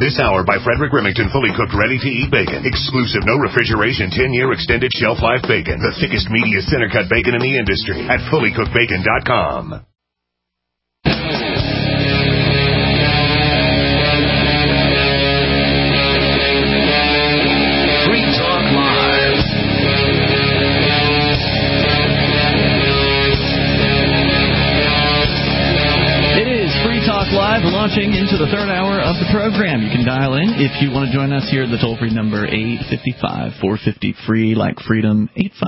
This hour by Frederick Remington, fully cooked, ready-to-eat bacon. Exclusive, no refrigeration, 10-year extended shelf life bacon. The thickest, meatiest center-cut bacon in the industry at fullycookedbacon.com. Live, launching into the third hour of the program. You can dial in if you want to join us here at the toll-free number 855-450-FREE, like freedom,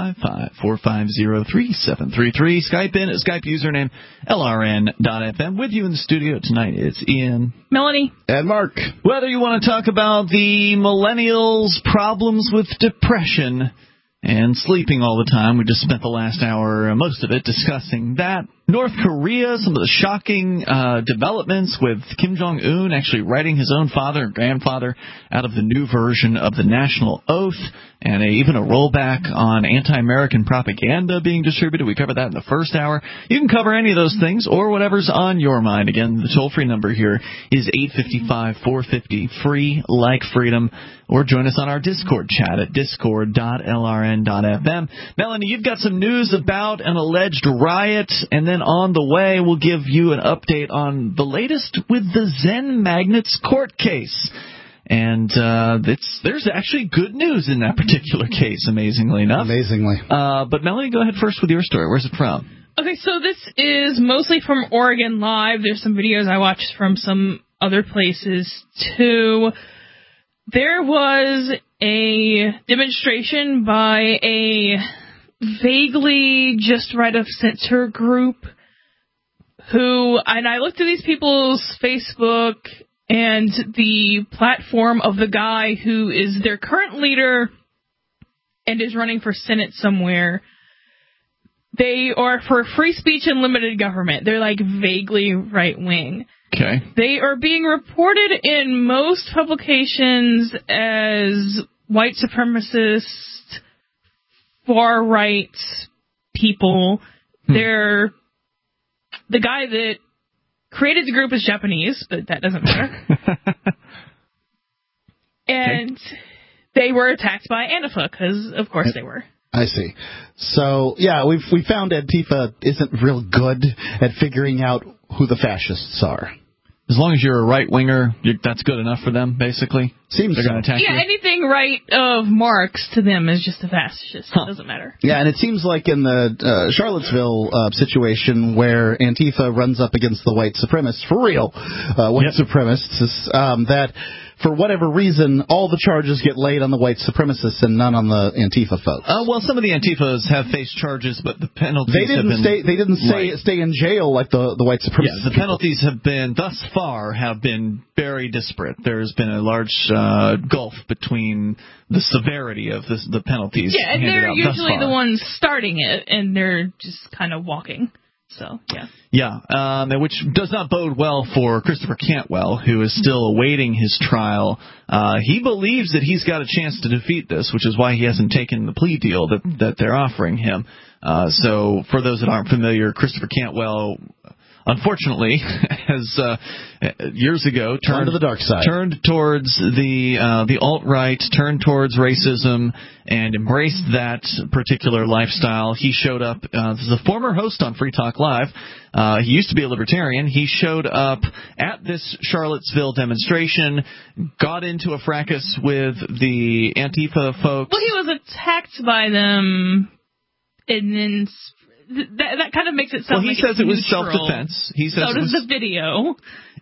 855-450-3733. Skype in at Skype username LRN.FM. With you in the studio tonight, it's Ian, Melanie, and Mark. Whether you want to talk about the millennials' problems with depression and sleeping all the time, we just spent the last hour, most of it, discussing that. North Korea, some of the shocking developments with Kim Jong-un actually writing his own father and grandfather out of the new version of the National Oath, and even a rollback on anti-American propaganda being distributed. We covered that in the first hour. You can cover any of those things or whatever's on your mind. Again, the toll-free number here is 855-450-FREE, like freedom, or join us on our Discord chat at discord.lrn.fm. Melanie, you've got some news about an alleged riot, and then on the way, we'll give you an update on the latest with the Zen Magnets court case. And there's actually good news in that particular case, amazingly enough. But Melanie, go ahead first with your story. Where's it from? Okay, so this is mostly from Oregon Live. There's some videos I watched from some other places, too. There was a demonstration by a vaguely just right of center group and I looked at these people's Facebook and the platform of the guy who is their current leader and is running for Senate somewhere. They are for free speech and limited government. They're like vaguely right wing. Okay. They are being reported in most publications as white supremacist, far right people. They're the guy that created the group is Japanese, but that doesn't matter. And they were attacked by Antifa because, of course, they were. I see. So, yeah, we found Antifa isn't real good at figuring out who the fascists are. As long as you're a right-winger, that's good enough for them, basically? Seems they're going to attack you? Yeah, anything right of Marx to them is just a fascist. It doesn't matter. Yeah, and it seems like in the Charlottesville situation where Antifa runs up against the white supremacists, for real, white supremacists, that for whatever reason, all the charges get laid on the white supremacists and none on the Antifa folks. Well, some of the Antifas have faced charges, but the penalties They didn't stay in jail like the white supremacists. Yeah, the penalties have been, thus far, very disparate. There's been a large gulf between the severity of the penalties. Yeah, and they're usually the ones starting it, and they're just kind of walking. So, yeah. Yeah, which does not bode well for Christopher Cantwell, who is still awaiting his trial. He believes that he's got a chance to defeat this, which is why he hasn't taken the plea deal that they're offering him. So, for those that aren't familiar, Christopher Cantwell, unfortunately, has years ago turned to the dark side, turned towards the alt-right, turned towards racism, and embraced that particular lifestyle. He showed up as a former host on Free Talk Live. He used to be a libertarian. He showed up at this Charlottesville demonstration, got into a fracas with the Antifa folks. Well, he was attacked by them, and then that kind of makes it sound like he says it was neutral. Self-defense. He says so does the video.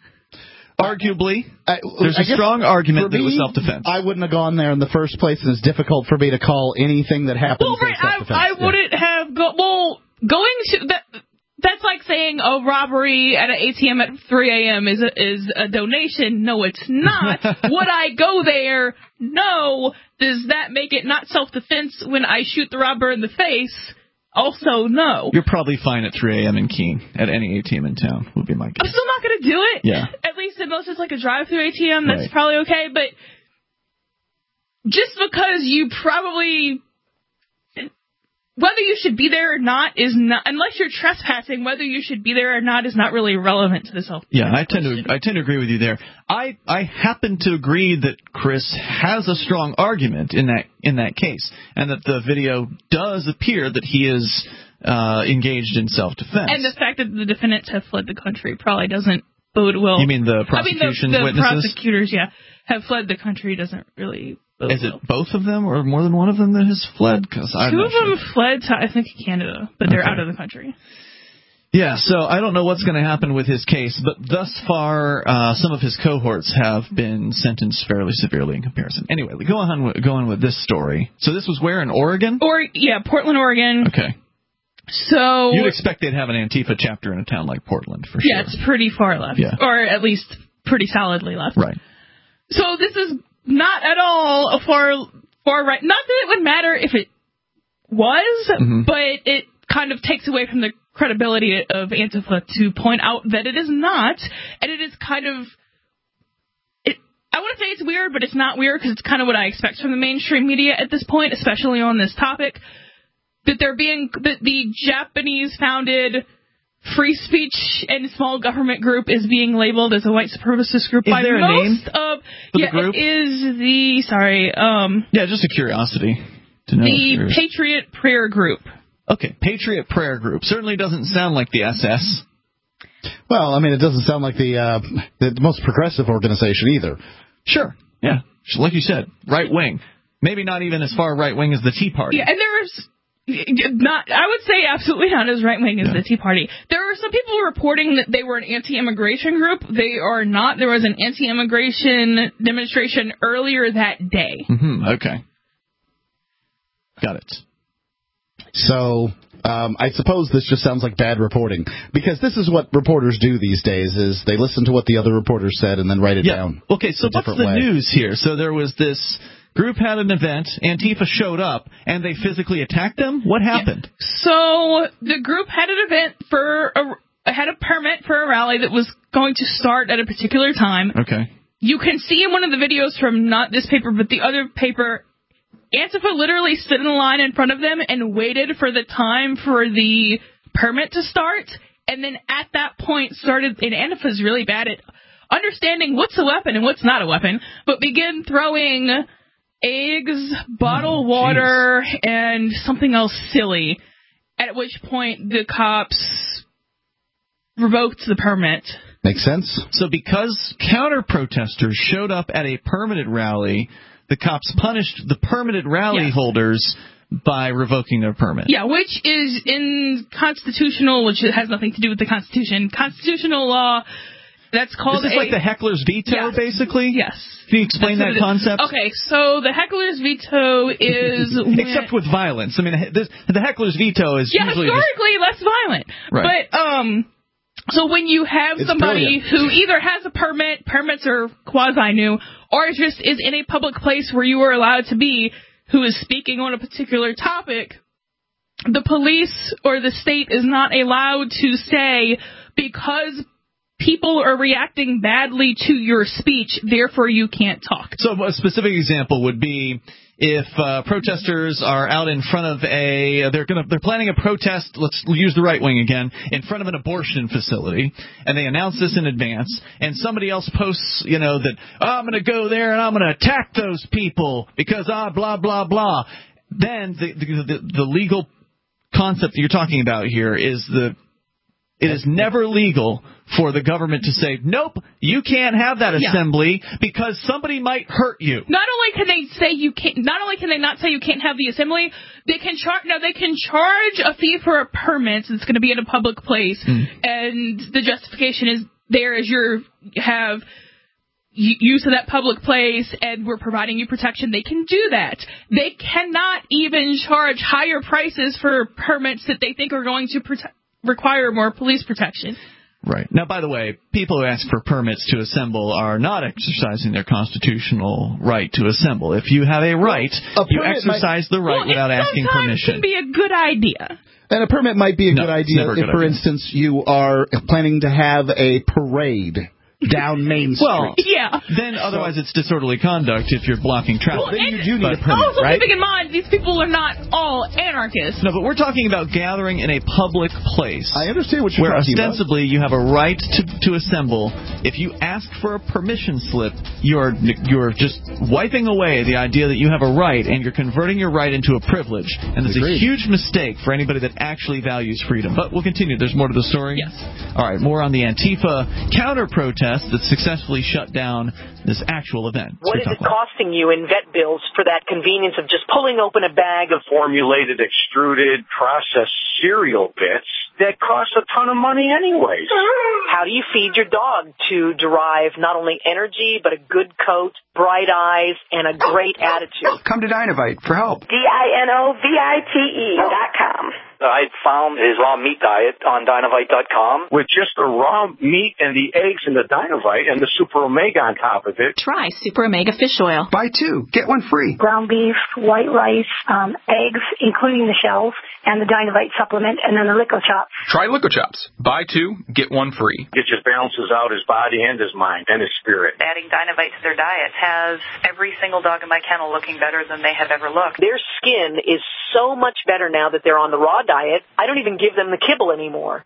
Arguably, there's a strong argument that it was self-defense. I wouldn't have gone there in the first place, and it's difficult for me to call anything that happens self-defense. I wouldn't have going to that. That's like saying a robbery at an ATM at 3 a.m. is a donation. No, it's not. Would I go there? No. Does that make it not self-defense when I shoot the robber in the face? Also, no. You're probably fine at 3 a.m. in Keene, at any ATM in town, would be my guess. I'm still not going to do it. Yeah. At least unless it's like a drive-through ATM, that's probably okay. But just because you probably whether you should be there or not is not, unless you're trespassing, whether you should be there or not is not really relevant to this whole. Yeah, I tend to agree with you there. I happen to agree that Chris has a strong argument in that case, and that the video does appear that he is engaged in self-defense. And the fact that the defendants have fled the country probably doesn't bode well. You mean the prosecution's the witnesses? prosecutors, yeah, have fled the country doesn't really bode Is well. it both of them or more than one of them that has fled? Because Two of them fled to, I think, Canada, but they're out of the country. Yeah, so I don't know what's going to happen with his case, but thus far, some of his cohorts have been sentenced fairly severely in comparison. Anyway, go on with this story. So this was where, in Oregon? Portland, Oregon. Okay. So you'd expect they'd have an Antifa chapter in a town like Portland, for sure. Yeah, it's pretty far left, or at least pretty solidly left. Right. So this is not at all a far right. Not that it would matter if it was, but it kind of takes away from the credibility of Antifa to point out that it is not, and it is kind of. I wouldn't say it's weird, but it's not weird because it's kind of what I expect from the mainstream media at this point, especially on this topic. That the Japanese-founded free speech and small government group is being labeled as a white supremacist group by there most a name of. The group? It is the just a curiosity to know. The Patriot Prayer Group. Okay, Patriot Prayer Group certainly doesn't sound like the SS. Well, I mean, it doesn't sound like the most progressive organization either. Sure, yeah, like you said, right wing. Maybe not even as far right wing as the Tea Party. Yeah, and there's. I would say absolutely not as right-wing as the Tea Party. There are some people reporting that they were an anti-immigration group. They are not. There was an anti-immigration demonstration earlier that day. Okay. Got it. So, I suppose this just sounds like bad reporting. Because this is what reporters do these days, is they listen to what the other reporters said and then write it down. Okay, so what's the news here? So there was this group had an event, Antifa showed up, and they physically attacked them? What happened? Yeah. So the group had an event had a permit for a rally that was going to start at a particular time. Okay. You can see in one of the videos from not this paper, but the other paper, Antifa literally stood in a line in front of them and waited for the time for the permit to start, and then at that point started, and Antifa's really bad at understanding what's a weapon and what's not a weapon, but began throwing eggs, bottled water, and something else silly, at which point the cops revoked the permit. Makes sense. So because counter-protesters showed up at a permitted rally, the cops punished the permitted rally holders by revoking their permit. Yeah, which is in constitutional, which has nothing to do with the Constitution, constitutional law. That's called like the heckler's veto, basically? Yes. Can you explain that concept? Okay, so the heckler's veto is except with violence. I mean, the heckler's veto is usually historically less violent. Right. But so when you have somebody who either has a permits are quasi-new, or just is in a public place where you are allowed to be, who is speaking on a particular topic, the police or the state is not allowed to say, because people are reacting badly to your speech, therefore you can't talk. So a specific example would be if protesters are out in front of they're planning a protest, let's use the right wing again, in front of an abortion facility, and they announce this in advance, and somebody else posts, that, I'm going to go there and I'm going to attack those people because blah, blah, blah. Then the legal concept that you're talking about here is it is never legal for the government to say, nope, you can't have that assembly because somebody might hurt you. Not only can they say you can't, not only can they not say you can't have the assembly, they can charge a fee for a permit. It's going to be in a public place, and the justification is there as you have use of that public place, and we're providing you protection. They can do that. They cannot even charge higher prices for permits that they think are going to require more police protection. Right. Now, by the way, people who ask for permits to assemble are not exercising their constitutional right to assemble. If you have a right, you exercise the right without asking permission. It can be a good idea. And a permit might be a good idea if, for instance, you are planning to have a parade down Main Street. Well, Yeah. then otherwise it's disorderly conduct if you're blocking traffic. Well, then you do need a permit, also right? keeping in mind, these people are not all anarchists. No, but we're talking about gathering in a public place. I understand what you're where talking about. ostensibly you have a right to assemble. If you ask for a permission slip, you're just wiping away the idea that you have a right, and you're converting your right into a privilege. And it's a huge mistake for anybody that actually values freedom. But we'll continue. There's more to the story. Yes. All right, more on the Antifa counter-protest that successfully shut down this actual event. What is it costing you in vet bills for that convenience of just pulling open a bag of formulated, extruded, processed cereal bits that cost a ton of money anyways? How do you feed your dog to derive not only energy, but a good coat, bright eyes, and a great attitude? Come to Dinovite for help. DINOVITE.com. I found his raw meat diet on Dinovite.com. With just the raw meat and the eggs and the Dinovite and the Super Omega on top of it. Try Super Omega Fish Oil. Buy 2, get 1 free. Ground beef, white rice, eggs, including the shells, and the Dinovite supplement, and then the Lico Chops. Try Lico Chops. Buy 2, get 1 free. It just balances out his body and his mind and his spirit. Adding Dinovite to their diet has every single dog in my kennel looking better than they have ever looked. Their skin is so much better now that they're on the raw diet. I don't even give them the kibble anymore.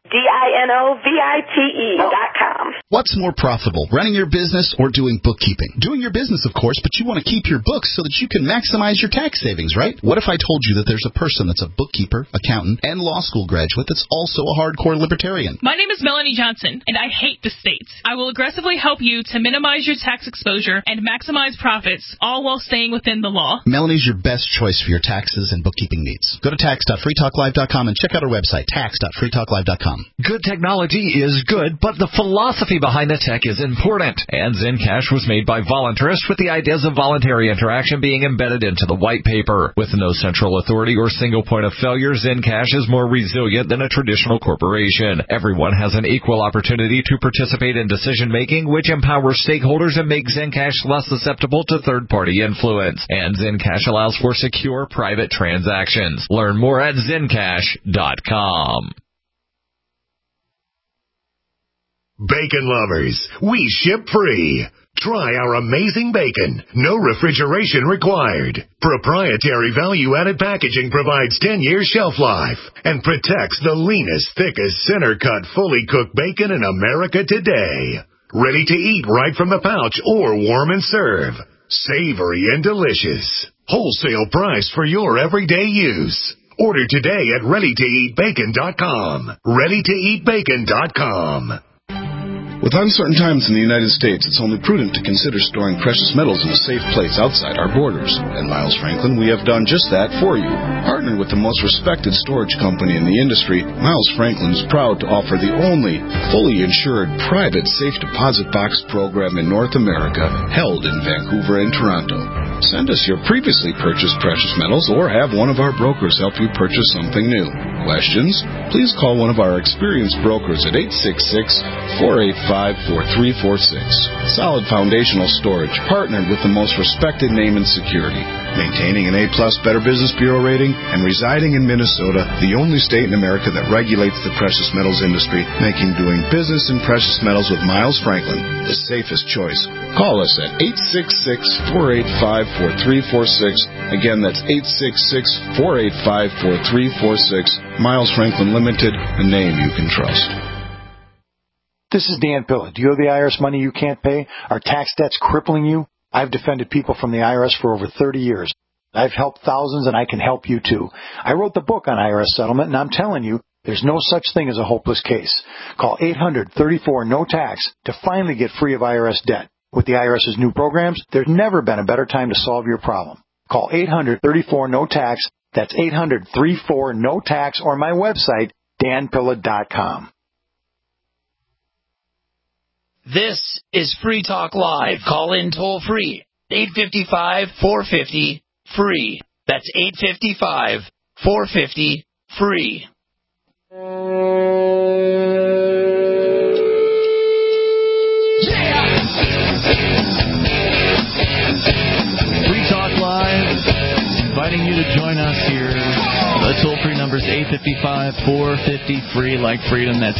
DINOVITE.com. What's more profitable, running your business or doing bookkeeping? Doing your business, of course, but you want to keep your books so that you can maximize your tax savings, right? What if I told you that there's a person that's a bookkeeper, accountant, and law school graduate that's also a hardcore libertarian? My name is Melanie Johnson, and I hate the states. I will aggressively help you to minimize your tax exposure and maximize profits, all while staying within the law. Melanie's your best choice for your taxes and bookkeeping needs. Go to tax.freetalklive.com and check out our website, tax.freetalklive.com. Good technology is good, but the philosophy behind the tech is important. And Zencash was made by voluntarists with the ideas of voluntary interaction being embedded into the white paper. With no central authority or single point of failure, Zencash is more resilient than a traditional corporation. Everyone has an equal opportunity to participate in decision-making, which empowers stakeholders and makes Zencash less susceptible to third-party influence. And Zencash allows for secure private transactions. Learn more at Zencash.com. Bacon lovers, we ship free. Try our amazing bacon. No refrigeration required. Proprietary value-added packaging provides 10 years shelf life and protects the leanest, thickest, center-cut, fully cooked bacon in America today. Ready to eat right from the pouch or warm and serve. Savory and delicious. Wholesale price for your everyday use. Order today at ReadyToEatBacon.com. ReadyToEatBacon.com. With uncertain times in the United States, it's only prudent to consider storing precious metals in a safe place outside our borders. At Miles Franklin, we have done just that for you. Partnered with the most respected storage company in the industry, Miles Franklin is proud to offer the only fully insured private safe deposit box program in North America, held in Vancouver and Toronto. Send us your previously purchased precious metals or have one of our brokers help you purchase something new. Questions? Please call one of our experienced brokers at 866-485-4346. Solid foundational storage, partnered with the most respected name in security. Maintaining an A+ Better Business Bureau rating and residing in Minnesota, the only state in America that regulates the precious metals industry, making doing business in precious metals with Miles Franklin the safest choice. Call us at 866-485-4346. Again, that's 866-485-4346. Miles Franklin Limited, a name you can trust. This is Dan Pilla. Do you owe the IRS money you can't pay? Are tax debts crippling you? I've defended people from the IRS for over 30 years. I've helped thousands, and I can help you too. I wrote the book on IRS settlement, and I'm telling you, there's no such thing as a hopeless case. Call 800-34-NO-TAX to finally get free of IRS debt. With the IRS's new programs, there's never been a better time to solve your problem. Call 800-34-NO-TAX. That's 800-34-NO-TAX, or my website, danpilla.com. This is Free Talk Live. Call in toll free. 855-450-FREE. That's 855-450-FREE. Free Talk Live, inviting you to join us here The toll-free number is 855-450-FREE, like freedom. That's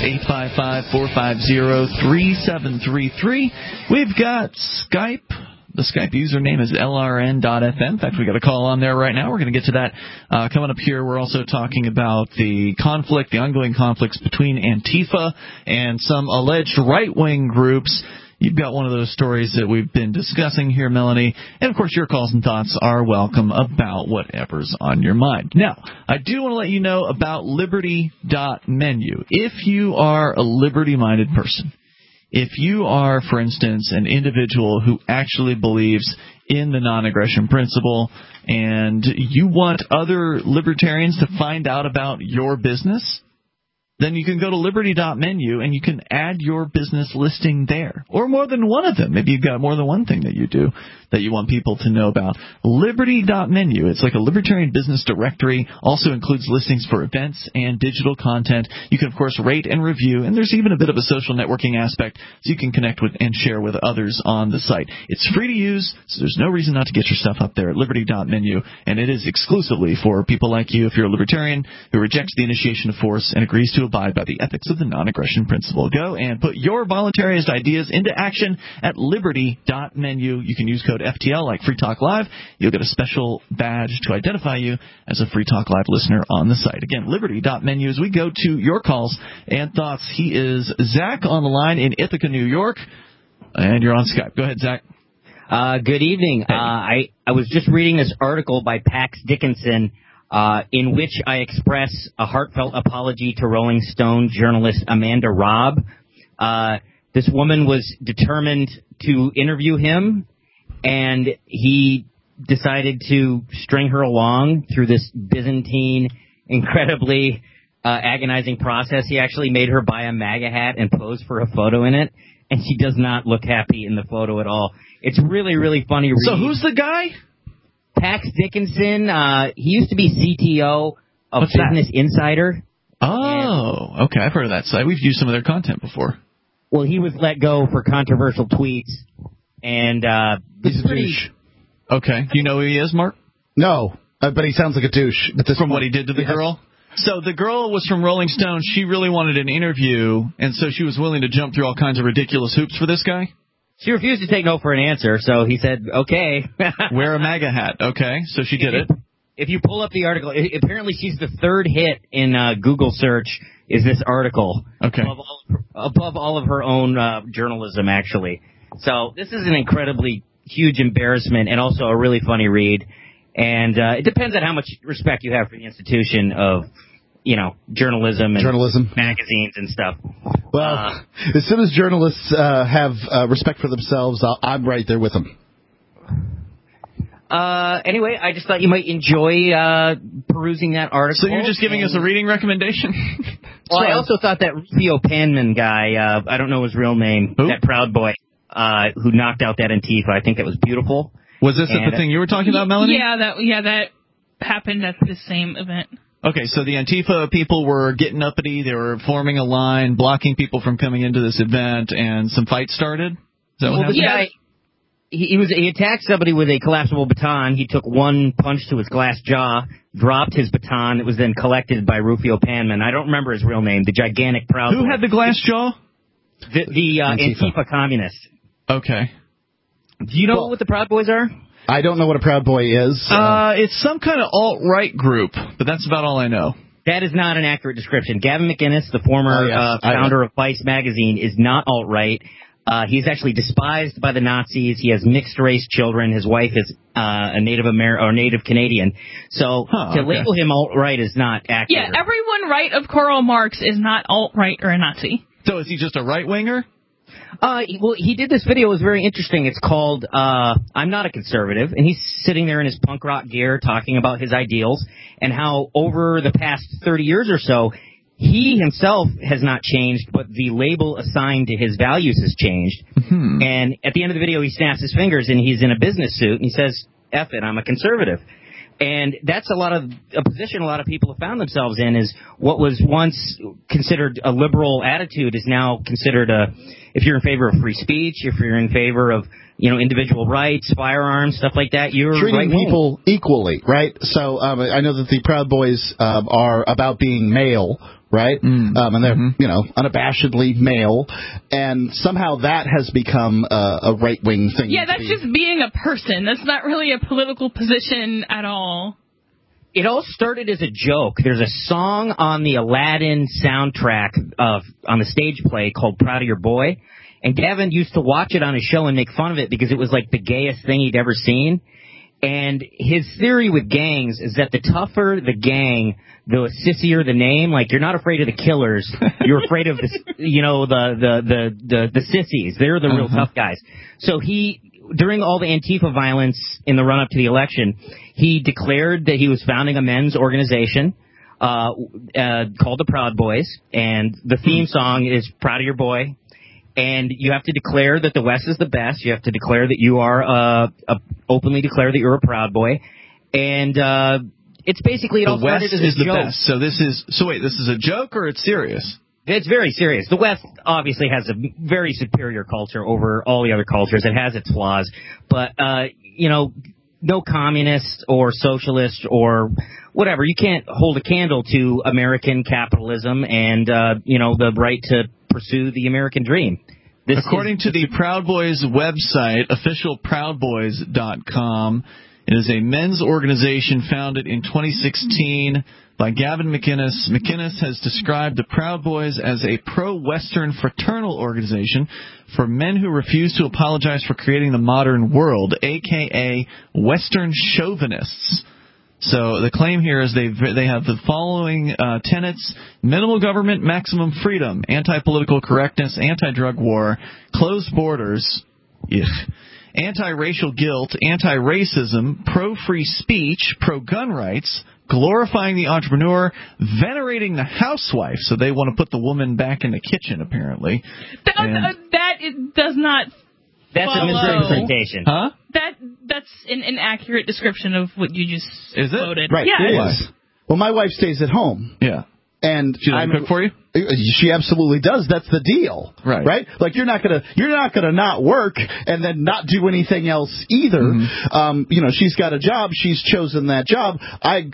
855-450-3733. We've got Skype. The Skype username is LRN.FM. In fact, we got a call on there right now. We're going to get to that coming up here. We're also talking about the conflict, the ongoing conflicts between Antifa and some alleged right-wing groups. You've got one of those stories that we've been discussing here, Melanie. And, of course, your calls and thoughts are welcome about whatever's on your mind. Now, I do want to let you know about Liberty.menu. If you are a liberty-minded person, if you are, for instance, an individual who actually believes in the non-aggression principle and you want other libertarians to find out about your business, then you can go to Liberty.menu and you can add your business listing there, or more than one of them. Maybe you've got more than one thing that you do that you want people to know about. Liberty.menu, it's like a libertarian business directory, also includes listings for events and digital content. You can, of course, rate and review, and there's even a bit of a social networking aspect, so you can connect with and share with others on the site. It's free to use, so there's no reason not to get your stuff up there at Liberty.menu, and it is exclusively for people like you, if you're a libertarian who rejects the initiation of force and agrees to abide by the ethics of the non-aggression principle. Go and put your voluntarist ideas into action at Liberty.menu. You can use code FTL like Free Talk Live. You'll get a special badge to identify you as a Free Talk Live listener on the site. Again, Liberty.menu. As we go to your calls and thoughts, he is Zach on the line in Ithaca, New York, and you're on Skype. Go ahead, Zach. Good evening. Hey. I was just reading this article by Pax Dickinson in which I express a heartfelt apology to Rolling Stone journalist Amanda Robb. This woman was determined to interview him, and he decided to string her along through this Byzantine, incredibly agonizing process. He actually made her buy a MAGA hat and pose for a photo in it, and she does not look happy in the photo at all. It's really, really funny read. So who's the guy? Pax Dickinson. He used to be CTO of Business Insider. Oh, okay. I've heard of that site. We've used some of their content before. Well, he was let go for controversial tweets, and he's a douche. Okay. Do you know who he is, Mark? No, but he sounds like a douche. From what he did to the girl? So the girl was from Rolling Stone. She really wanted an interview, and so she was willing to jump through all kinds of ridiculous hoops for this guy? She refused to take no for an answer, so he said, okay. Wear a MAGA hat. Okay, so she did it. If you pull up the article, apparently she's the third hit in Google search is this article. Okay. Above all of her own journalism, actually. So this is an incredibly huge embarrassment and also a really funny read. And it depends on how much respect you have for the institution of, journalism and magazines and stuff. Well, as soon as journalists have respect for themselves, I'm right there with them. Anyway, I just thought you might enjoy perusing that article. So you're just giving us a reading recommendation? Well, I also thought that Rufio Panman guy, I don't know his real name, that Proud Boy, who knocked out that Antifa, I think that was beautiful. Was this the thing you were talking about, Melanie? Yeah, that happened at the same event. Okay, so the Antifa people were getting uppity. They were forming a line, blocking people from coming into this event, and some fights started? Is that what happened? This guy, he attacked somebody with a collapsible baton. He took one punch to his glass jaw, dropped his baton. It was then collected by Rufio Panman. I don't remember his real name, the gigantic Proud Boy. Who had the glass jaw? The Antifa communist. Okay. Do you know what the Proud Boys are? I don't know what a Proud Boy is. It's some kind of alt-right group, but that's about all I know. That is not an accurate description. Gavin McInnes, the former founder of Vice magazine, is not alt-right. He's actually despised by the Nazis. He has mixed-race children. His wife is a Native Canadian. So to label him alt-right is not accurate. Yeah, everyone right of Karl Marx is not alt-right or a Nazi. So is he just a right-winger? Well, he did this video. It was very interesting. It's called I'm Not a Conservative, and he's sitting there in his punk rock gear talking about his ideals and how over the past 30 years or so, he himself has not changed, but the label assigned to his values has changed. Mm-hmm. And at the end of the video, he snaps his fingers, and he's in a business suit, and he says, F it, I'm a conservative. And that's a position a lot of people have found themselves in, is what was once considered a liberal attitude is now considered if you're in favor of free speech, if you're in favor of individual rights, firearms, stuff like that, you're treating people equally, right? So I know that the Proud Boys are about being male, right? And they're unabashedly male, and somehow that has become a right-wing thing. Yeah, that's just being a person. That's not really a political position at all. It all started as a joke. There's a song on the Aladdin soundtrack on the stage play called Proud of Your Boy. And Gavin used to watch it on his show and make fun of it because it was like the gayest thing he'd ever seen. And his theory with gangs is that the tougher the gang, the sissier the name. Like, you're not afraid of the killers. You're afraid of the sissies. They're the real tough guys. So during all the Antifa violence in the run-up to the election, he declared that he was founding a men's organization called the Proud Boys, and the theme song is Proud of Your Boy. And you have to declare that the West is the best. You have to declare that you are openly declare that you're a Proud Boy. And it's basically all started as a joke. The West is the best. So this is a joke or it's serious? It's very serious. The West obviously has a very superior culture over all the other cultures. It has its flaws. But, no communist or socialist or whatever. You can't hold a candle to American capitalism and, the right to pursue the American dream. According to the Proud Boys website, officialproudboys.com, it is a men's organization founded in 2016 by Gavin McInnes. McInnes has described the Proud Boys as a pro-Western fraternal organization for men who refuse to apologize for creating the modern world, a.k.a. Western chauvinists. So the claim here is they have the following tenets: minimal government, maximum freedom, anti-political correctness, anti-drug war, closed borders, anti-racial guilt, anti-racism, pro-free speech, pro-gun rights, glorifying the entrepreneur, venerating the housewife. So they want to put the woman back in the kitchen, apparently. That does not. That's a misrepresentation. Huh? That's an inaccurate description of what you just quoted. Right. Yeah. It is. Well, my wife stays at home. Yeah. And she doesn't cook for you? She absolutely does. That's the deal. Right? Like, you're not gonna not work and then not do anything else either. Mm-hmm. She's got a job. She's chosen that job. And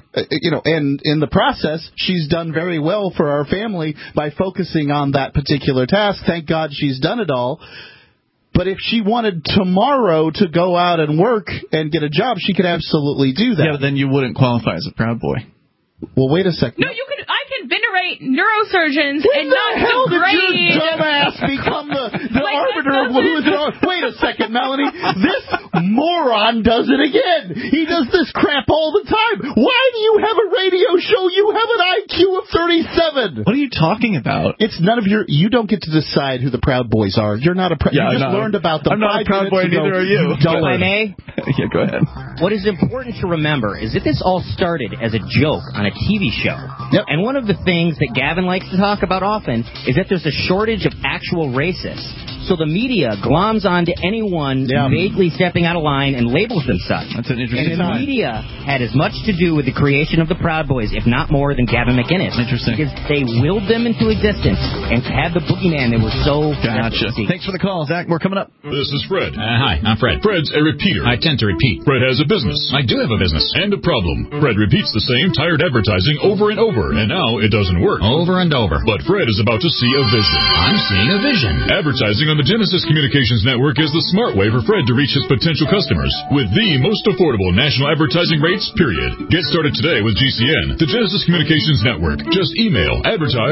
in the process, she's done very well for our family by focusing on that particular task. Thank God she's done it all. But if she wanted tomorrow to go out and work and get a job, she could absolutely do that. Yeah, but then you wouldn't qualify as a Proud Boy. Well, wait a second. No, I can venerate neurosurgeons and not degrade. Did your dumbass become the arbiter of who is it? Wait a second, Melanie. This moron does it again. He does this crap all the time. Why do you have a radio show? You have an IQ of 37. What are you talking about? It's none of your. You don't get to decide who the Proud Boys are. You're not a. You just learned about them. I'm not a Proud Boy. Neither are you. If I may. Yeah, go ahead. What is important to remember is that this all started as a joke on a TV show. Yep. And one of the things that Gavin likes to talk about often is that there's a shortage of actual racists. So the media gloms onto anyone vaguely stepping out of line and labels them such. That's an interesting And the media had as much to do with the creation of the Proud Boys, if not more, than Gavin McInnes. Interesting. Because they willed them into existence and had the boogeyman they were so... Gotcha. Thanks for the call, Zach. We're coming up. This is Fred. Hi, I'm Fred. Fred's a repeater. I tend to repeat. Fred has a business. I do have a business. And a problem. Fred repeats the same tired advertising over and over, and now it doesn't work. Over and over. But Fred is about to see a vision. I'm seeing a vision. Advertising on the Genesis Communications Network is the smart way for Fred to reach his potential customers with the most affordable national advertising rates, period. Get started today with GCN, the Genesis Communications Network. Just email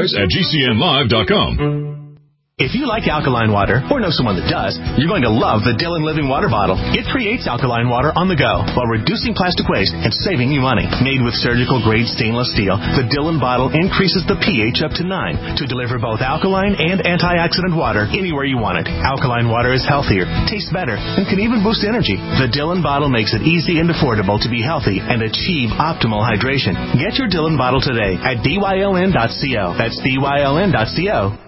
advertise@gcnlive.com. If you like alkaline water, or know someone that does, you're going to love the Dillon Living Water Bottle. It creates alkaline water on the go while reducing plastic waste and saving you money. Made with surgical-grade stainless steel, the Dillon bottle increases the pH up to 9 to deliver both alkaline and antioxidant water anywhere you want it. Alkaline water is healthier, tastes better, and can even boost energy. The Dillon bottle makes it easy and affordable to be healthy and achieve optimal hydration. Get your Dillon bottle today at dyln.co. That's dyln.co.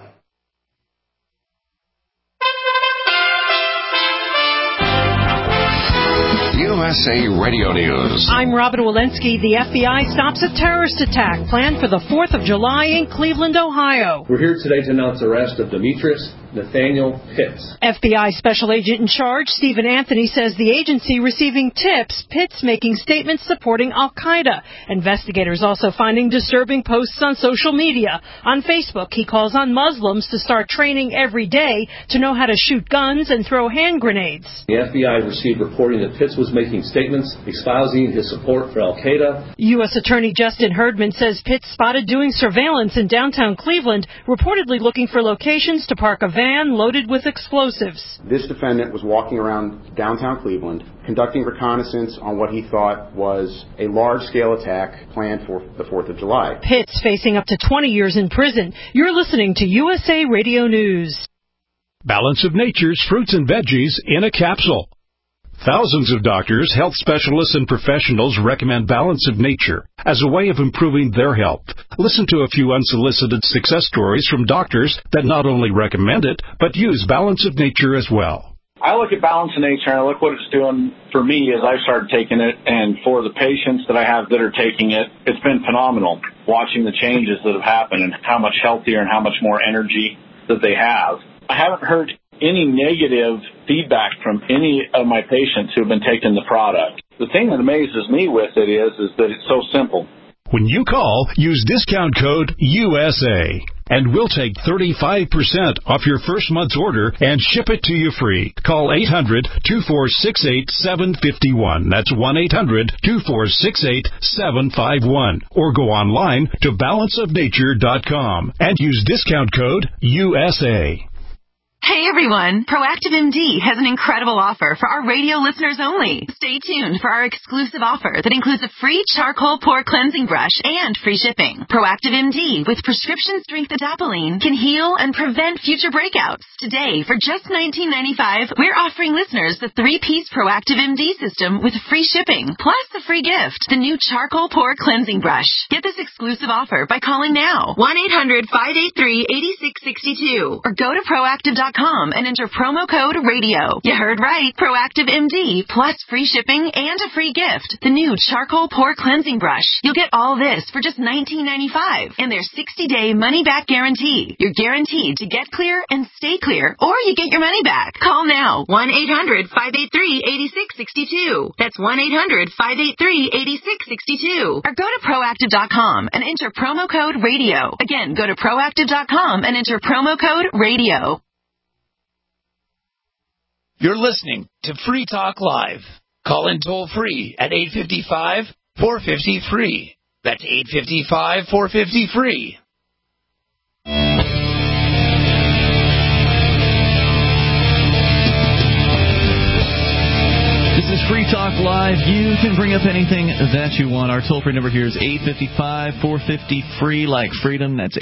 USA Radio News. I'm Robin Walensky. The FBI stops a terrorist attack planned for the 4th of July in Cleveland, Ohio. We're here today to announce the arrest of Demetrius Nathaniel Pitts. FBI Special Agent in charge, Stephen Anthony, says the agency receiving tips, Pitts making statements supporting al-Qaeda. Investigators also finding disturbing posts on social media. On Facebook, he calls on Muslims to start training every day to know how to shoot guns and throw hand grenades. The FBI received reporting that Pitts was making statements espousing his support for al-Qaeda. U.S. Attorney Justin Herdman says Pitts spotted doing surveillance in downtown Cleveland, reportedly looking for locations to park a van loaded with explosives. This defendant was walking around downtown Cleveland, conducting reconnaissance on what he thought was a large-scale attack planned for the 4th of July. Pitts facing up to 20 years in prison. You're listening to USA Radio News. Balance of Nature's fruits and veggies in a capsule. Thousands of doctors, health specialists, and professionals recommend Balance of Nature as a way of improving their health. Listen to a few unsolicited success stories from doctors that not only recommend it, but use Balance of Nature as well. I look at Balance of Nature and I look what it's doing for me as I've started taking it, and for the patients that I have that are taking it, it's been phenomenal watching the changes that have happened and how much healthier and how much more energy that they have. I haven't heard any negative feedback from any of my patients who have been taking the product. The thing that amazes me with it is that it's so simple. When you call, use discount code USA, and we'll take 35% off your first month's order and ship it to you free. Call 800-246-8751. That's 1-800-246-8751. Or go online to balanceofnature.com and use discount code USA. Hey everyone, Proactive MD has an incredible offer for our radio listeners only. Stay tuned for our exclusive offer that includes a free charcoal pore cleansing brush and free shipping. Proactive MD with prescription strength adapalene can heal and prevent future breakouts. Today, for just $19.95, we're offering listeners the 3-piece Proactive MD system with free shipping, plus the free gift, the new charcoal pore cleansing brush. Get this exclusive offer by calling now, 1-800-583-8662, or go to proactive.com and enter promo code RADIO. You heard right. Proactive MD plus free shipping and a free gift. The new charcoal pore cleansing brush. You'll get all this for just $19.95 and their 60-day money-back guarantee. You're guaranteed to get clear and stay clear, or you get your money back. Call now. 1-800-583-8662. That's 1-800-583-8662. Or go to proactive.com and enter promo code RADIO. Again, go to proactive.com and enter promo code RADIO. You're listening to Free Talk Live. Call in toll free at 855-450-FREE. That's 855-450-FREE. This is Free Talk Live. You can bring up anything that you want. Our toll-free number here is 855-450-FREE, like freedom. That's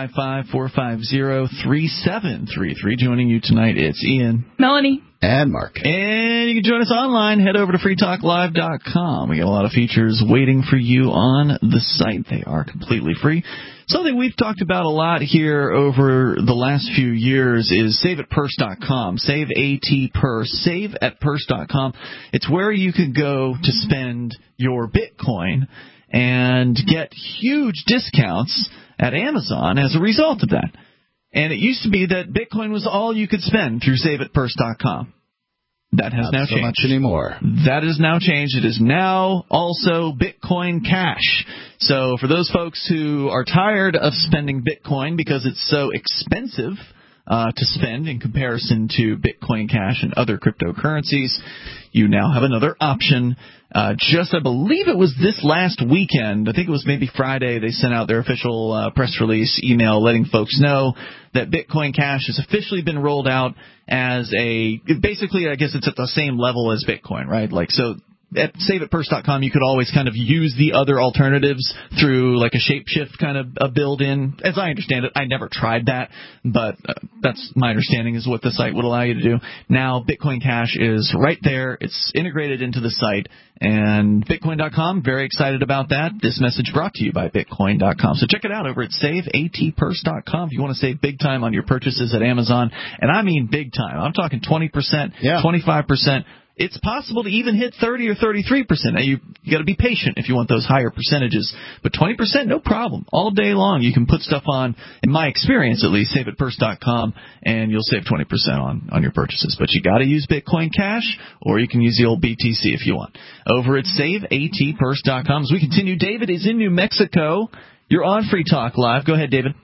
855-450-3733. Joining you tonight, it's Ian, Melanie, and Mark. And you can join us online. Head over to freetalklive.com. We got a lot of features waiting for you on the site. They are completely free. Something we've talked about a lot here over the last few years is saveatpurse.com. Save AT-Purse. Saveatpurse.com. It's where you can go to spend your Bitcoin and get huge discounts at Amazon as a result of that. And it used to be that Bitcoin was all you could spend through saveatpurse.com. That has now changed. Not so much anymore. That has now changed. It is now also Bitcoin Cash. So for those folks who are tired of spending Bitcoin because it's so expensive to spend in comparison to Bitcoin Cash and other cryptocurrencies, you now have another option. I believe it was this last weekend, I think it was maybe Friday, they sent out their official press release email letting folks know that Bitcoin Cash has officially been rolled out as basically, I guess it's at the same level as Bitcoin, right? So at saveatpurse.com, you could always kind of use the other alternatives through like a Shapeshift kind of a build-in. As I understand it, I never tried that, but that's my understanding is what the site would allow you to do. Now, Bitcoin Cash is right there. It's integrated into the site. And Bitcoin.com, very excited about that. This message brought to you by Bitcoin.com. So check it out over at SaveATPurse.com if you want to save big time on your purchases at Amazon. And I mean big time. I'm talking 20%, 25%. it's possible to even hit 30 or 33%. Now, you got to be patient if you want those higher percentages. But 20%, no problem. All day long, you can put stuff on, in my experience at least, saveatpurse.com, and you'll save 20% on your purchases. But you got to use Bitcoin Cash, or you can use the old BTC if you want. Over at saveatpurse.com. As we continue, David is in New Mexico. You're on Free Talk Live. Go ahead, David.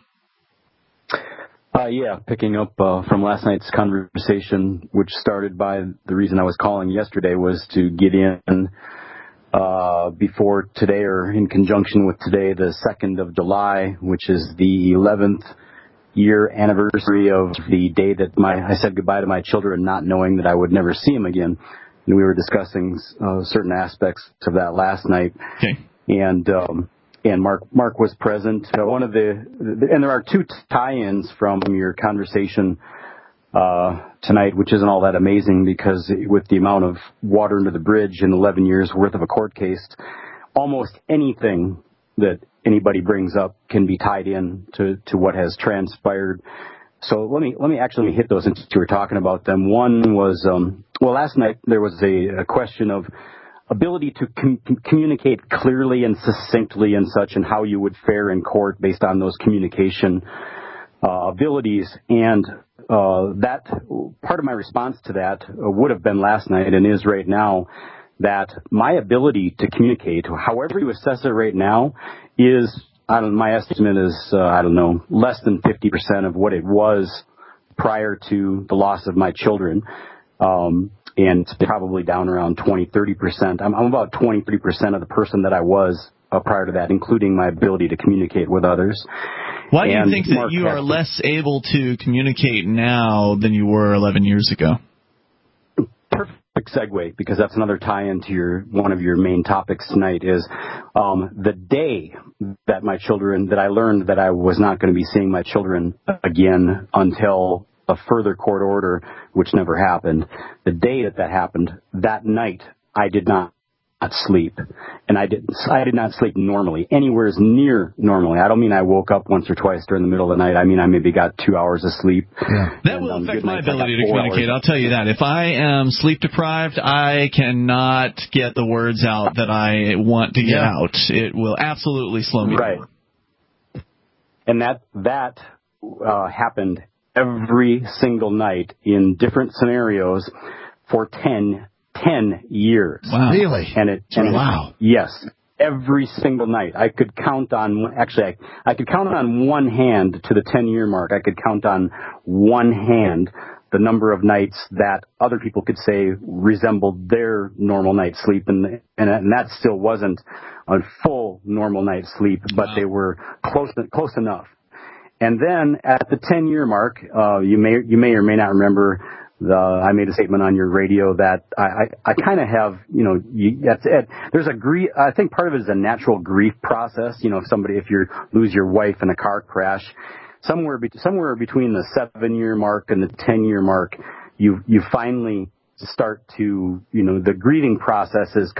Yeah, picking up from last night's conversation, which started by the reason I was calling yesterday was to get in before today, or in conjunction with today, the 2nd of July, which is the 11th year anniversary of the day that I said goodbye to my children, not knowing that I would never see them again. And we were discussing certain aspects of that last night. Okay. And Mark was present. And there are two tie-ins from your conversation tonight, which isn't all that amazing, because with the amount of water under the bridge in 11 years worth of a court case, almost anything that anybody brings up can be tied in to what has transpired. So let me actually hit those since you were talking about them. One was, last night there was a question of ability to communicate clearly and succinctly and such, and how you would fare in court based on those communication abilities. And that part of my response to that would have been last night, and is right now, that my ability to communicate, however you assess it right now, is, my estimate is, less than 50% of what it was prior to the loss of my children. And it's probably down around 20-30%. I'm about 23% of the person that I was prior to that, including my ability to communicate with others. Why do you think that you are less able to communicate now than you were 11 years ago? Perfect segue, because that's another tie-in to one of your main topics tonight, is the day that I learned that I was not going to be seeing my children again until a further court order, which never happened. The day that happened, that night, I did not sleep. And I did not sleep normally, anywhere as near normally. I don't mean I woke up once or twice during the middle of the night. I mean I maybe got 2 hours of sleep. Yeah. That will affect my ability to communicate. I'll tell you that. If I am sleep deprived, I cannot get the words out that I want to get out. It will absolutely slow me down. And that happened every single night in different scenarios for 10 years. Wow. Really? Wow. Yes. Every single night. I could count on one hand to the 10-year mark. I could count on one hand the number of nights that other people could say resembled their normal night's sleep. And that still wasn't a full normal night's sleep, but they were close enough. And then at the 10-year mark, you may or may not remember, I made a statement on your radio that I kind of have, there's a grief. I think part of it is a natural grief process. If you lose your wife in a car crash, somewhere between the 7-year mark and the 10-year mark, you finally start to, the grieving process has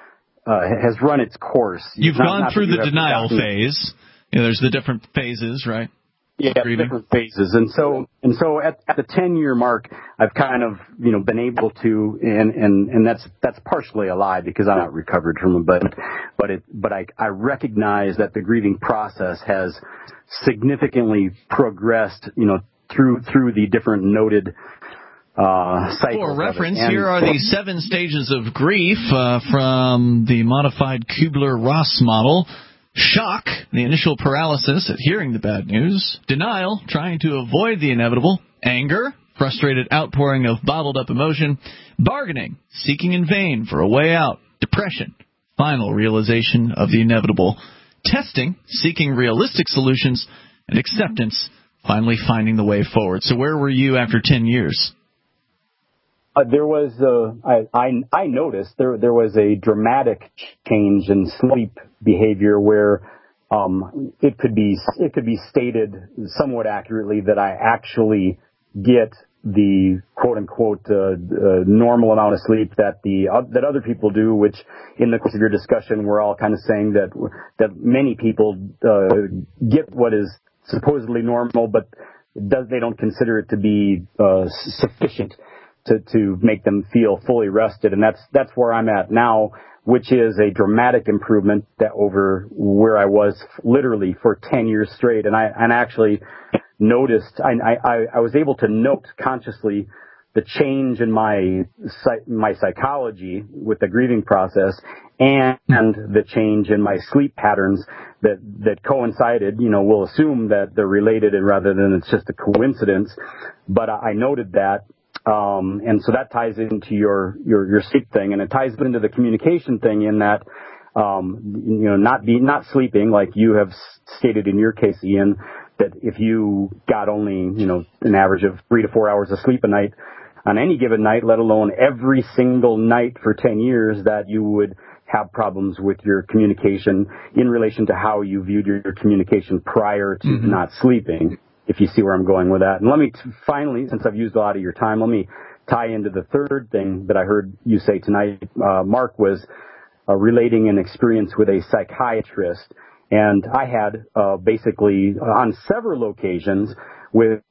run its course. You've gone through the denial phase. There's the different phases, right? Yeah, different phases. And so at the 10-year mark, I've kind of, been able to, and that's partially a lie because I'm not recovered from it, but I recognize that the grieving process has significantly progressed, through the different noted cycles. For reference, here are the 7 stages of grief from the modified Kubler-Ross model. Shock, the initial paralysis at hearing the bad news. Denial, trying to avoid the inevitable. Anger, frustrated outpouring of bottled up emotion. Bargaining, seeking in vain for a way out. Depression, final realization of the inevitable. Testing, seeking realistic solutions. And acceptance, finally finding the way forward. So where were you after 10 years? There was I noticed there was a dramatic change in sleep behavior where it could be stated somewhat accurately that I actually get the quote unquote normal amount of sleep that other people do, which in the course of your discussion we're all kind of saying that many people get what is supposedly normal, but they don't consider it to be sufficient. to make them feel fully rested. And that's where I'm at now, which is a dramatic improvement that over where I was literally for 10 years straight. And I actually noticed, I was able to note consciously the change in my psychology with the grieving process and the change in my sleep patterns that coincided. We'll assume that they're related and rather than it's just a coincidence. But I noted that. And so that ties into your sleep thing, and it ties into the communication thing in that, not sleeping like you have stated in your case, Ian, that if you got only, an average of 3 to 4 hours of sleep a night on any given night, let alone every single night for 10 years, that you would have problems with your communication in relation to how you viewed your communication prior to not sleeping, if you see where I'm going with that. And let me finally, since I've used a lot of your time, let me tie into the third thing that I heard you say tonight. Mark was relating an experience with a psychiatrist. And I had basically on several occasions with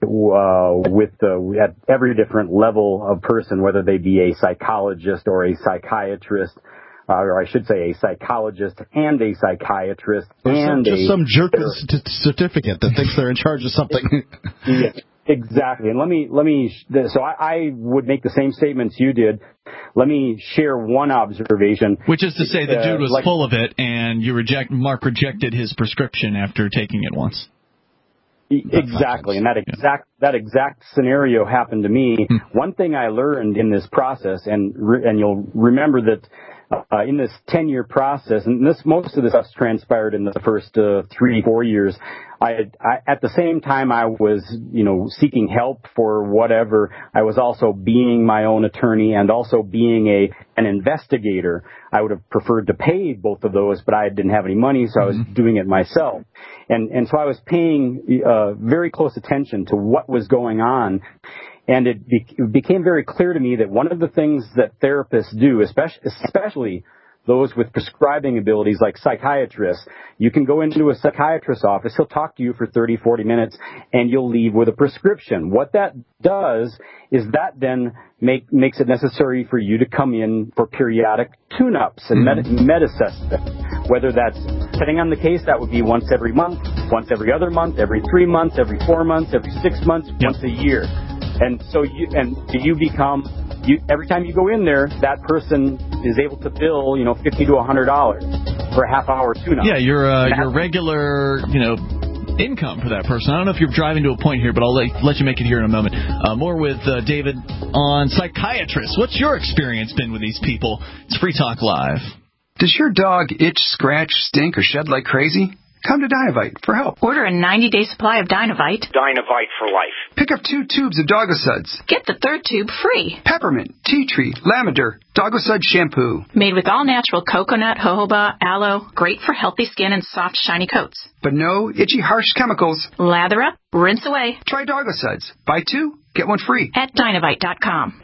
at every different level of person, whether they be a psychologist or a psychiatrist, or I should say a psychologist and a psychiatrist and just some jerk with a certificate that thinks they're in charge of something. Yeah, exactly. And let me. So I would make the same statements you did. Let me share one observation, which is to say the dude was full of it, and Mark rejected his prescription after taking it once. Exactly, and that exact scenario happened to me. One thing I learned in this process, and you'll remember that in this 10-year process, and most of this stuff transpired in the first 3-4 years. At the same time I was, seeking help for whatever, I was also being my own attorney and also being an investigator. I would have preferred to pay both of those, but I didn't have any money, so I was doing it myself. And so I was paying very close attention to what was going on. And it became very clear to me that one of the things that therapists do, especially those with prescribing abilities like psychiatrists, you can go into a psychiatrist's office, he'll talk to you for 30, 40 minutes, and you'll leave with a prescription. What that does is that then makes it necessary for you to come in for periodic tune-ups and med assessment. Whether that's, depending on the case, that would be once every month, once every other month, every 3 months, every 4 months, every 6 months, once a year. And so every time you go in there, that person is able to bill, $50 to $100 for a half-hour tune-up. Yeah, your regular, income for that person. I don't know if you're driving to a point here, but I'll let you make it here in a moment. More with David on psychiatrists. What's your experience been with these people? It's Free Talk Live. Does your dog itch, scratch, stink, or shed like crazy? Come to Dynavite for help. Order a 90-day supply of Dynavite. Dynavite for life. Pick up 2 tubes of Dogosuds. Get the 3rd tube free. Peppermint, tea tree, lavender, Dogosud shampoo. Made with all-natural coconut, jojoba, aloe. Great for healthy skin and soft, shiny coats. But no itchy, harsh chemicals. Lather up, rinse away. Try Dogosuds. Buy 2, get 1 free. At Dynavite.com.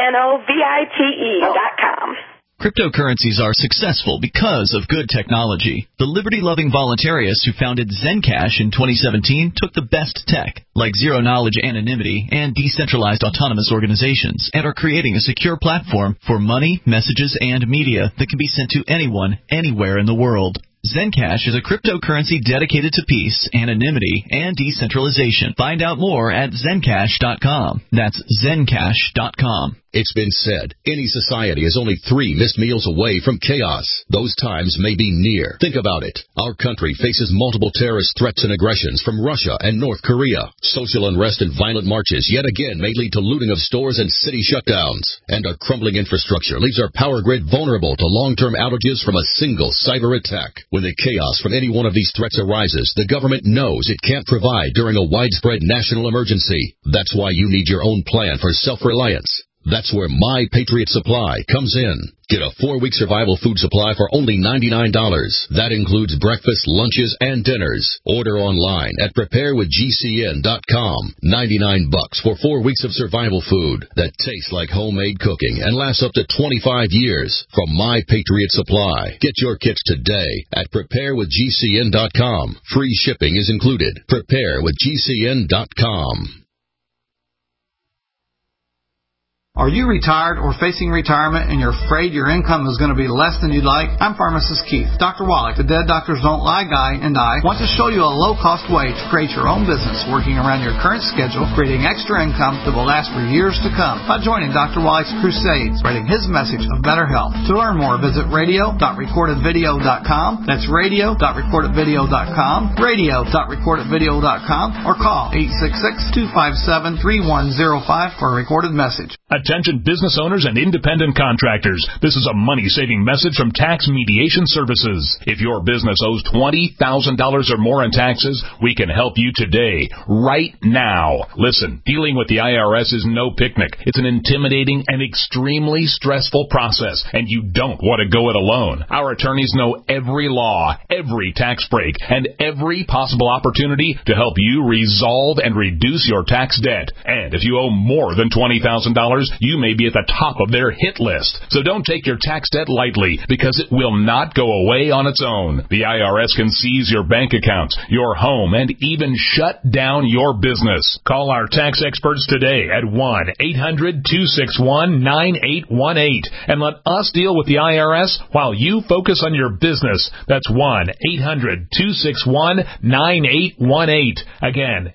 DINOVITE.com. Cryptocurrencies are successful because of good technology. The liberty-loving voluntarists who founded Zencash in 2017 took the best tech, like zero-knowledge anonymity and decentralized autonomous organizations, and are creating a secure platform for money, messages, and media that can be sent to anyone, anywhere in the world. Zencash is a cryptocurrency dedicated to peace, anonymity, and decentralization. Find out more at Zencash.com. That's Zencash.com. It's been said, any society is only 3 missed meals away from chaos. Those times may be near. Think about it. Our country faces multiple terrorist threats and aggressions from Russia and North Korea. Social unrest and violent marches yet again may lead to looting of stores and city shutdowns. And a crumbling infrastructure leaves our power grid vulnerable to long-term outages from a single cyber attack. When the chaos from any one of these threats arises, the government knows it can't provide during a widespread national emergency. That's why you need your own plan for self-reliance. That's where My Patriot Supply comes in. Get a 4-week survival food supply for only $99. That includes breakfast, lunches, and dinners. Order online at preparewithgcn.com. $99 for 4 weeks of survival food that tastes like homemade cooking and lasts up to 25 years from My Patriot Supply. Get your kits today at preparewithgcn.com. Free shipping is included. Preparewithgcn.com. Are you retired or facing retirement and you're afraid your income is going to be less than you'd like? I'm Pharmacist Keith. Dr. Wallach, the Dead Doctors Don't Lie guy, and I want to show you a low-cost way to create your own business working around your current schedule, creating extra income that will last for years to come by joining Dr. Wallach's crusade, spreading his message of better health. To learn more, visit radio.recordedvideo.com. That's radio.recordedvideo.com, radio.recordedvideo.com, or call 866-257-3105 for a recorded message. Attention business owners and independent contractors. This is a money-saving message from Tax Mediation Services. If your business owes $20,000 or more in taxes, we can help you today, right now. Listen, dealing with the IRS is no picnic. It's an intimidating and extremely stressful process, and you don't want to go it alone. Our attorneys know every law, every tax break, and every possible opportunity to help you resolve and reduce your tax debt. And if you owe more than $20,000, you may be at the top of their hit list. So don't take your tax debt lightly, because it will not go away on its own. The IRS can seize your bank accounts, your home, and even shut down your business. Call our tax experts today at 1-800-261-9818 and let us deal with the IRS while you focus on your business. That's 1-800-261-9818. Again,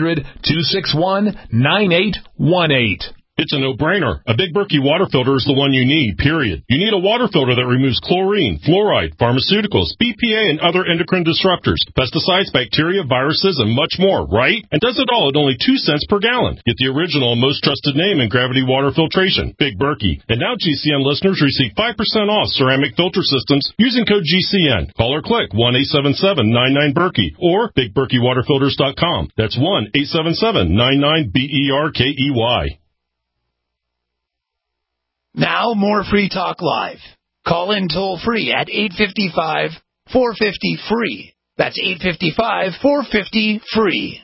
800-261-9818. It's a no-brainer. A Big Berkey water filter is the one you need, period. You need a water filter that removes chlorine, fluoride, pharmaceuticals, BPA, and other endocrine disruptors, pesticides, bacteria, viruses, and much more, right? And does it all at only 2 cents per gallon. Get the original and most trusted name in gravity water filtration, Big Berkey. And now GCN listeners receive 5% off ceramic filter systems using code GCN. Call or click 1-877-99-BERKEY or BigBerkeyWaterFilters.com. That's 1-877-99-BERKEY. Now, more Free Talk Live. Call in toll-free at 855-450-FREE. That's 855-450-FREE.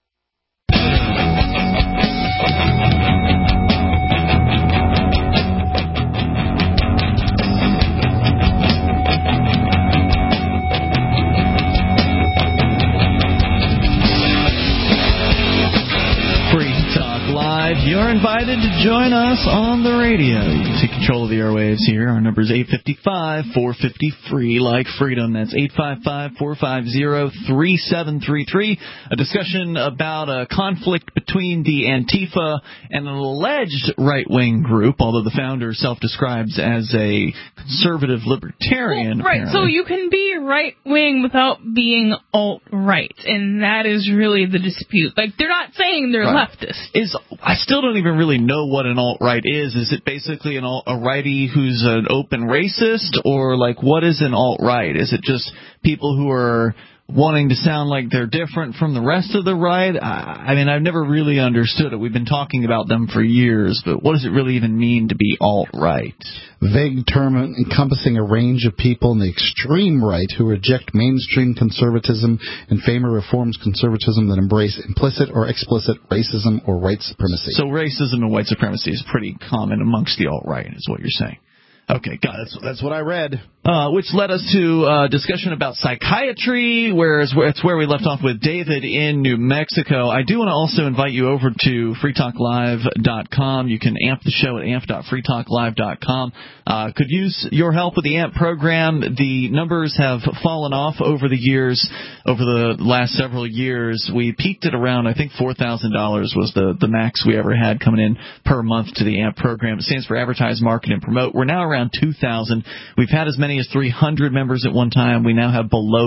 You're invited to join us on the radio. You can take control of the airwaves here. Our number is 855-450-FREE, like freedom. That's 855-450-3733. A discussion about a conflict between the Antifa and an alleged right-wing group, although the founder self-describes as a conservative libertarian. Well, right, apparently. so you can be right-wing without being alt-right, and that is really the dispute. Like, they're not saying they're leftist. I still don't even really know what an alt-right is. Is it basically a righty who's an open racist, or like what is an alt-right? Is it just people who are wanting to sound like they're different from the rest of the right? I mean, I've never really understood it. We've been talking about them for years, but what does it really even mean to be alt-right? Vague term encompassing a range of people in the extreme right who reject mainstream conservatism and favor reforms conservatism that embrace implicit or explicit racism or white supremacy. So racism and white supremacy is pretty common amongst the alt-right, is what you're saying. Okay, got it. That's what I read. Which led us to a discussion about psychiatry, it's where we left off with David in New Mexico. I do want to also invite you over to freetalklive.com. You can amp the show at amp.freetalklive.com. Could use your help with the AMP program. The numbers have fallen off over the years, over the last several years. We peaked at around, I think, $4,000 was the max we ever had coming in per month to the AMP program. It stands for Advertise, Market, and Promote. We're now around 2,000. We've had as many as 300 members at one time. We now have below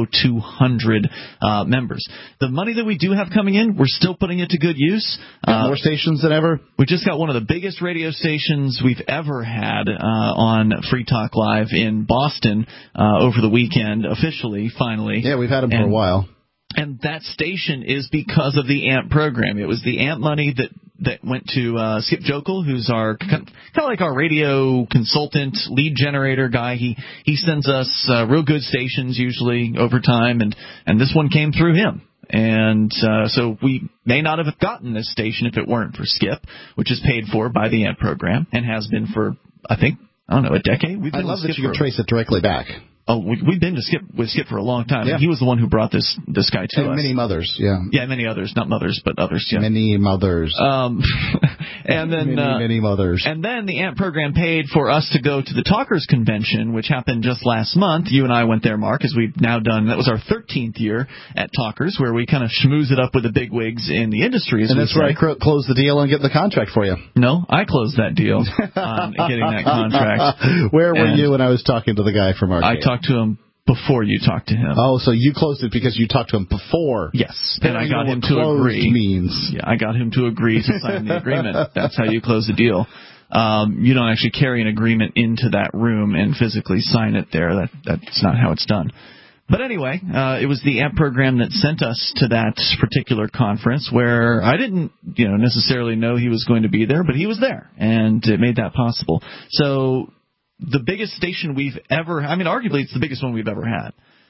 200 members. The money that we do have coming in, we're still putting it to good use. More stations than ever. We just got one of the biggest radio stations we've ever had on Free Talk Live in Boston over the weekend, officially, finally. Yeah, we've had them for a while. And that station is because of the AMP program. It was the AMP money that went to Skip Jokel, who's our kind of like our radio consultant, lead generator guy. He sends us real good stations usually over time, and this one came through him. And so we may not have gotten this station if it weren't for Skip, which is paid for by the AMP program and has been for, I think, a decade. I love that you can trace it directly back. Oh, we've been with Skip for a long time. Yeah. He was the one who brought this guy to us. And many mothers, yeah. Yeah, many others. Not mothers, but others, yeah. Many mothers. And then many mothers. And then the AMP program paid for us to go to the Talkers Convention, which happened just last month. You and I went there, Mark, as we've now done. That was our 13th year at Talkers, where we kind of schmooze it up with the bigwigs in the industry. And that's where I closed the deal and get the contract for you. No, I closed that deal on getting that contract. Where were you when I was talking to the guy from Arcade? I talked to him before you talked to him. Oh, so you closed it because you talked to him before. Yes, and I got him to agree. Means. Yeah, I got him to agree to sign the agreement. That's how you close the deal. You don't actually carry an agreement into that room and physically sign it there. That's not how it's done. But anyway, it was the AMP program that sent us to that particular conference where I didn't, necessarily know he was going to be there, but he was there, and it made that possible. So the biggest station we've ever, arguably it's the biggest one we've ever had.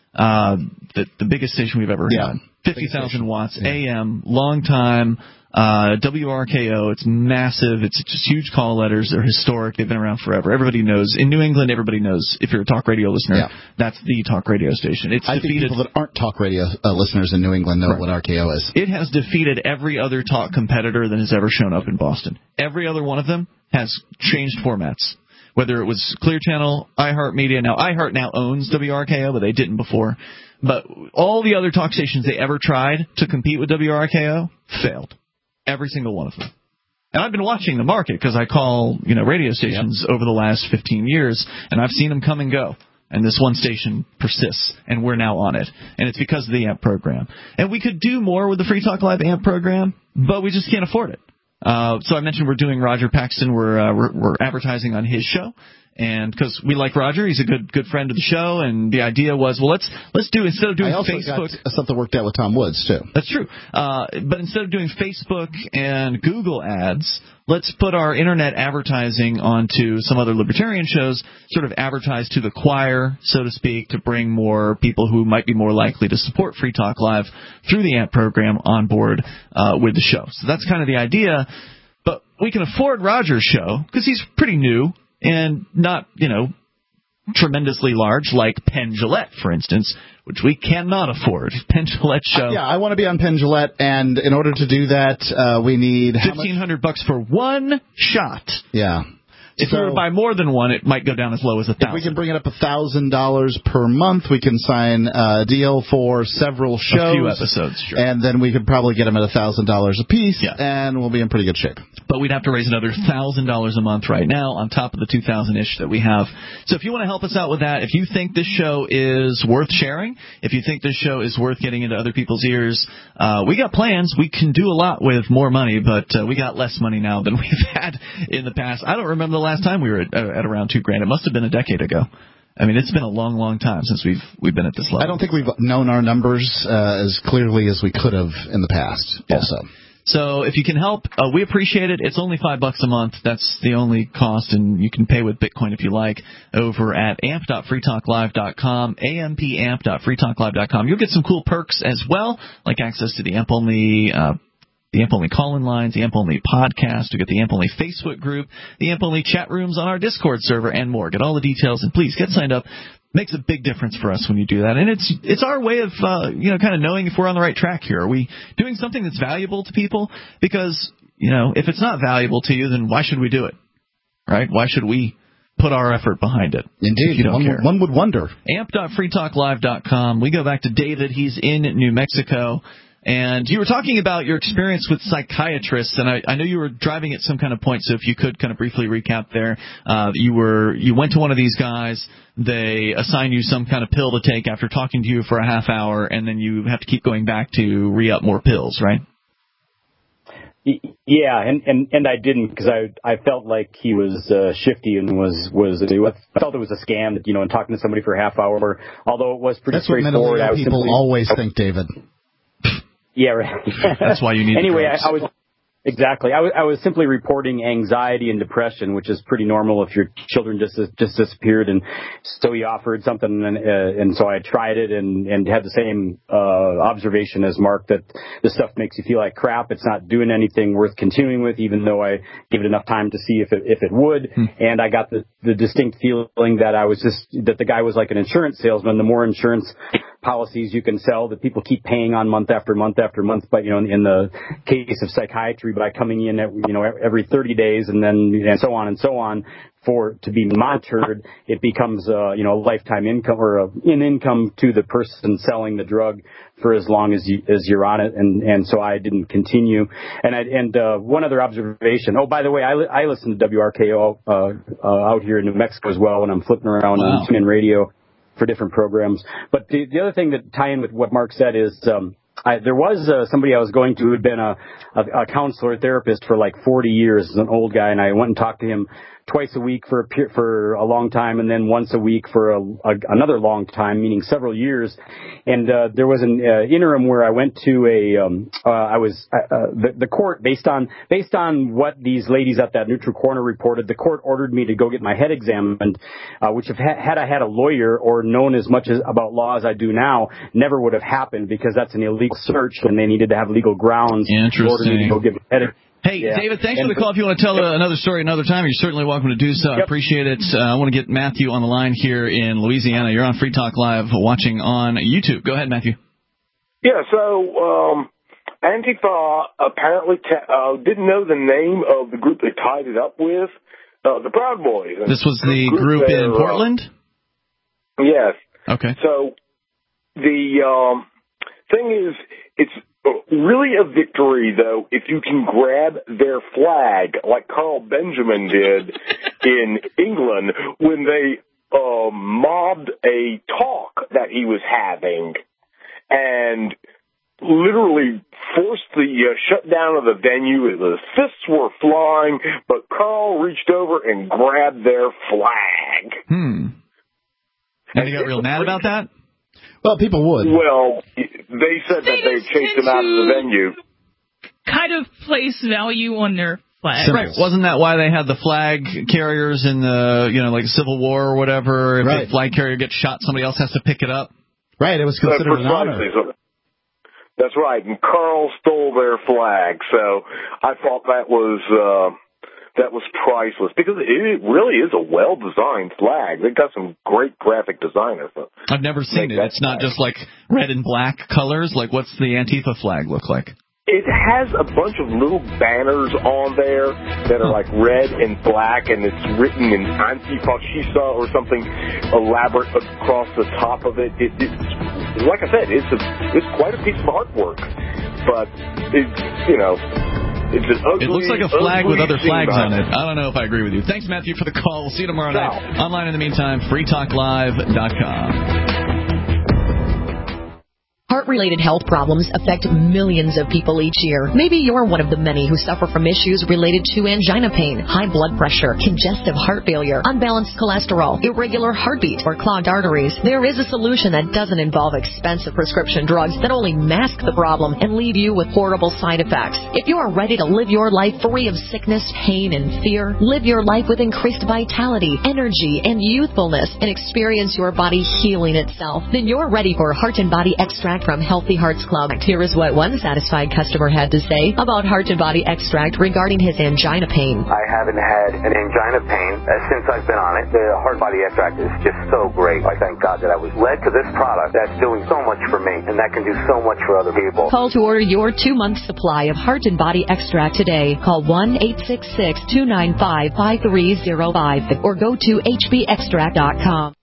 The biggest station we've ever had. 50,000 watts, AM, long time, WRKO. It's massive. It's just huge call letters. They're historic. They've been around forever. Everybody knows. In New England, everybody knows. If you're a talk radio listener, that's the talk radio station. I think people that aren't talk radio listeners in New England know what RKO is. It has defeated every other talk competitor that has ever shown up in Boston. Every other one of them has changed formats. Whether it was Clear Channel, iHeartMedia. Now, iHeart now owns WRKO, but they didn't before. But all the other talk stations they ever tried to compete with WRKO failed. Every single one of them. And I've been watching the market because I call, radio stations over the last 15 years, and I've seen them come and go. And this one station persists, and we're now on it. And it's because of the AMP program. And we could do more with the Free Talk Live AMP program, but we just can't afford it. So I mentioned we're doing Roger Paxton. We're advertising on his show, and because we like Roger, he's a good friend of the show. And the idea was, well, let's do, instead of doing Facebook, got something worked out with Tom Woods too. That's true. But instead of doing Facebook and Google ads, let's put our internet advertising onto some other libertarian shows, sort of advertise to the choir, so to speak, to bring more people who might be more likely to support Free Talk Live through the AMP program on board with the show. So that's kind of the idea. But we can afford Roger's show because he's pretty new and not, tremendously large like Penn Jillette, for instance, which we cannot afford. Penn Jillette's show. Yeah, I want to be on Penn Jillette, and in order to do that, we need $1,500 for one shot. Yeah. If we were to buy more than one, it might go down as low as $1,000. If we can bring it up $1,000 per month, we can sign a deal for several shows. A few episodes, sure. And then we could probably get them at $1,000 a piece, and we'll be in pretty good shape. But we'd have to raise another $1,000 a month right now on top of the $2,000-ish that we have. So if you want to help us out with that, if you think this show is worth sharing, if you think this show is worth getting into other people's ears, we got plans. We can do a lot with more money, but we got less money now than we've had in the past. I don't remember the last time we were at around $2,000. It must have been a decade ago. It's been a long, long time since we've been at this level. I don't think we've known our numbers as clearly as we could have in the past. Yeah. Also. So if you can help, we appreciate it. It's only $5 a month. That's the only cost, and you can pay with Bitcoin if you like over at amp.freetalklive.com, ampamp.freetalklive.com. You'll get some cool perks as well, like access to the AMP-only call-in lines, the AMP-only podcast. You get the AMP-only Facebook group, the AMP-only chat rooms on our Discord server, and more. Get all the details, and please get signed up. Makes a big difference for us when you do that, and it's our way of kind of knowing if we're on the right track here. Are we doing something that's valuable to people? Because if it's not valuable to you, then why should we do it? Right? Why should we put our effort behind it? Indeed, one would wonder. Amp.freetalklive.com. We go back to David. He's in New Mexico. And you were talking about your experience with psychiatrists, and I know you were driving at some kind of point, so if you could kind of briefly recap there. You went to one of these guys, they assign you some kind of pill to take after talking to you for a half hour, and then you have to keep going back to re-up more pills, right? Yeah, and I didn't because I felt like he was shifty and I felt it was a scam, and talking to somebody for a half hour, although it was pretty straightforward. That's what people always think, David. Yeah, right. That's why you need. Anyway, I was simply reporting anxiety and depression, which is pretty normal if your children just disappeared, and so he offered something, and so I tried it and had the same observation as Mark, that this stuff makes you feel like crap. It's not doing anything worth continuing with, even though I gave it enough time to see if it would. And I got the distinct feeling that that the guy was like an insurance salesman. The more insurance policies you can sell that people keep paying on month after month after month. But, in the case of psychiatry, by coming in, every 30 days and so on, to be monitored, it becomes, a lifetime income or an income to the person selling the drug for as long as you're on it. And so I didn't continue. And one other observation. Oh, by the way, I listen to WRKO, out here in New Mexico as well when I'm flipping around on TuneIn Radio for different programs. But the other thing that tie in with what Mark said is, there was somebody I was going to who had been a counselor therapist for like 40 years, an old guy, and I went and talked to him twice a week for a long time, and then once a week for another long time, meaning several years. And there was an interim where I went to the court based on what these ladies at that neutral corner reported. The court ordered me to go get my head examined, which had I had a lawyer or known as much about law as I do now, never would have happened, because that's an illegal search and they needed to have legal grounds in order for me to go get my head examined. Hey, yeah. David, thanks for the call. If you want to tell another story another time, you're certainly welcome to do so. I appreciate it. I want to get Matthew on the line here in Louisiana. You're on Free Talk Live watching on YouTube. Go ahead, Matthew. Yeah, so Antifa apparently didn't know the name of the group they tied it up with, the Proud Boys. This was the group in Portland? Yes. Okay. So the thing is, it's really a victory, though, if you can grab their flag, like Carl Benjamin did in England when they mobbed a talk that he was having and literally forced the shutdown of the venue. The fists were flying, but Carl reached over and grabbed their flag. And you got real mad about that? Well, people would. Well, they said that they chased him out of the venue. Kind of place value on their flag. Right. Wasn't that why they had the flag carriers in the, like Civil War or whatever? If the flag carrier gets shot, somebody else has to pick it up? Right. It was considered an honor. That's right. And Carl stole their flag. So I thought that was priceless, because it really is a well-designed flag. They've got some great graphic designers. I've never seen it. It's not just like red and black colors. Like, what's the Antifa flag look like? It has a bunch of little banners on there that are like red and black, and it's written in Antifascista or something elaborate across the top of it. It's like I said, it's quite a piece of artwork, but it's It's an ugly, it looks like a flag with other flags on it. it. I don't know if I agree with you. Thanks, Matthew, for the call. We'll see you tomorrow night. Online in the meantime, freetalklive.com. Heart-related health problems affect millions of people each year. Maybe you're one of the many who suffer from issues related to angina pain, high blood pressure, congestive heart failure, unbalanced cholesterol, irregular heartbeat, or clogged arteries. There is a solution that doesn't involve expensive prescription drugs that only mask the problem and leave you with horrible side effects. If you are ready to live your life free of sickness, pain, and fear, live your life with increased vitality, energy, and youthfulness, and experience your body healing itself, then you're ready for Heart and Body Extract from Healthy Hearts Club. Here is what one satisfied customer had to say about Heart and Body Extract regarding his angina pain. I haven't had an angina pain since I've been on it. The Heart and Body Extract is just so great. I thank God that I was led to this product that's doing so much for me, and that can do so much for other people. Call to order your 2-month supply of Heart and Body Extract today. Call 1-866-295-5305 or go to hbextract.com.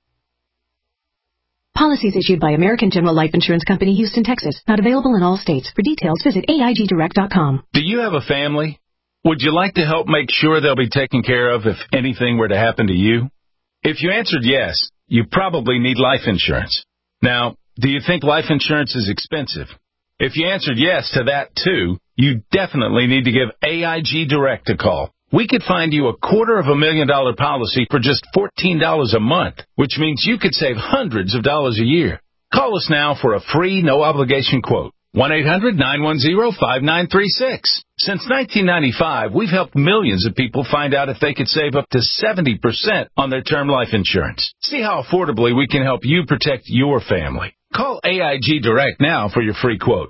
Policies issued by American General Life Insurance Company, Houston, Texas. Not available in all states. For details, visit AIGdirect.com. Do you have a family? Would you like to help make sure they'll be taken care of if anything were to happen to you? If you answered yes, you probably need life insurance. Now, do you think life insurance is expensive? If you answered yes to that too, you definitely need to give AIG Direct a call. We could find you a $250,000 policy for just $14 a month, which means you could save hundreds of dollars a year. Call us now for a free, no-obligation quote. 1-800-910-5936. Since 1995, we've helped millions of people find out if they could save up to 70% on their term life insurance. See how affordably we can help you protect your family. Call AIG Direct now for your free quote.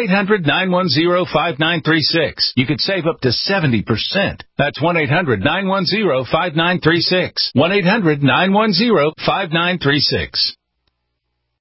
1-800-910-5936. You could save up to 70%. That's 1-800-910-5936. 1-800-910-5936.